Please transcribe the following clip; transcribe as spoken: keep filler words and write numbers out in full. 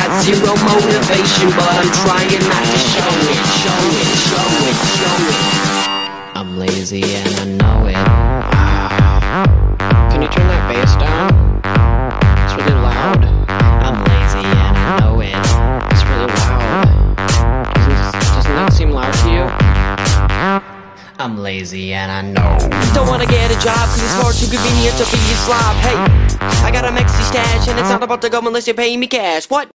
got zero motivation, but I'm trying not to show it, show it, show it, show it. I'm lazy and I know it. Can you turn that bass down? It's really loud. I'm lazy and I know it. It's really loud. Doesn't, doesn't that seem loud to you? I'm lazy and I know. Don't wanna get a job cause it's far too convenient to be a slob. Hey, I got a Mexi stash and it's not about to go unless you pay me cash. What?